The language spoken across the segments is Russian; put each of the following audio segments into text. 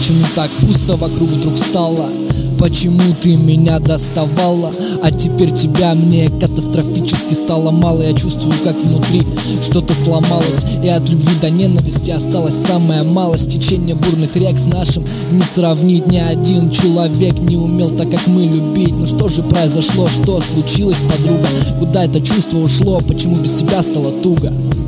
Почему так пусто вокруг вдруг стало? Почему ты меня доставала? А теперь тебя мне катастрофически стало мало. Я чувствую, как внутри что-то сломалось, и от любви до ненависти осталась самая малость. Течение бурных рек с нашим не сравнить. Ни один человек не умел так, как мы, любить. Ну что же произошло, что случилось, подруга? Куда это чувство ушло? Почему без тебя стало туго?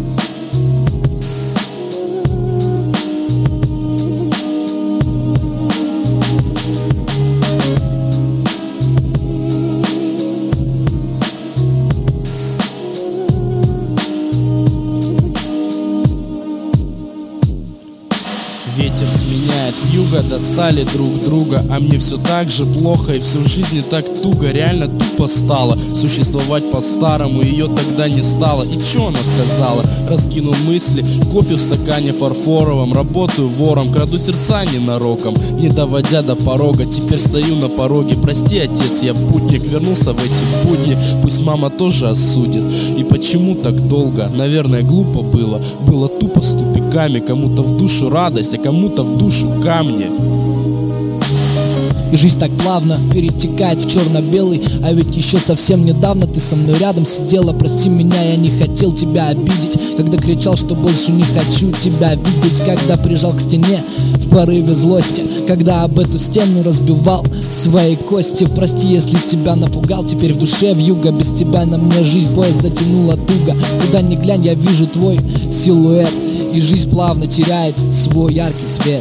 Ветер сменяет вьюга, достали друг друга, а мне все так же плохо и всю жизнь так туго. Реально тупо стало существовать по-старому, ее тогда не стало. И чё она сказала? Раскинул мысли, кофе в стакане фарфоровом. Работаю вором, краду сердца ненароком, не доводя до порога. Теперь стою на пороге, прости, отец, я путник. Вернулся в эти будни, пусть мама тоже осудит. И почему так долго? Наверное, глупо было. Было тупо с тупиками, кому-то в душу радость, а кому-то в душу камни. И жизнь так плавно перетекает в черно-белый. А ведь еще совсем недавно ты со мной рядом сидела. Прости меня, я не хотел тебя обидеть, когда кричал, что больше не хочу тебя видеть. Когда прижал к стене в порыве злости, когда об эту стену разбивал свои кости. Прости, если тебя напугал. Теперь в душе вьюга, без тебя на мне жизнь поезд затянула туго. Куда ни глянь, я вижу твой силуэт, и жизнь плавно теряет свой яркий свет.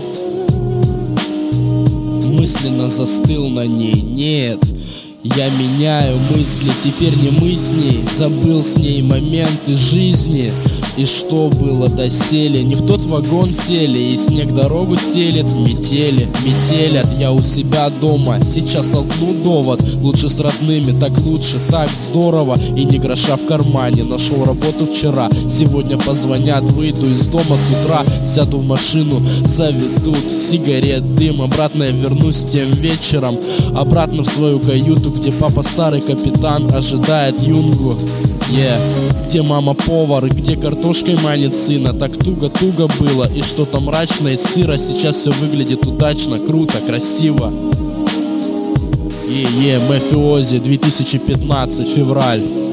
Мысленно застыл на ней, нет, я меняю мысли, теперь не мы с ней. Забыл с ней моменты жизни, и что было доселе. Не в тот вагон сели, и снег дорогу стелет. Метели, метелят, я у себя дома. Сейчас толкну довод, лучше с родными, так лучше, так здорово. И ни гроша в кармане, нашел работу вчера. Сегодня позвонят, выйду из дома с утра. Сяду в машину, заведут сигарет, дым. Обратно я вернусь тем вечером, обратно в свою каюту, где папа старый капитан ожидает юнгу. Где мама повар, и где картошкой манит сына. Так туго-туго было, и что-то мрачно и сыро. Сейчас все выглядит удачно, круто, красиво. Мафиози, 2015, февраль.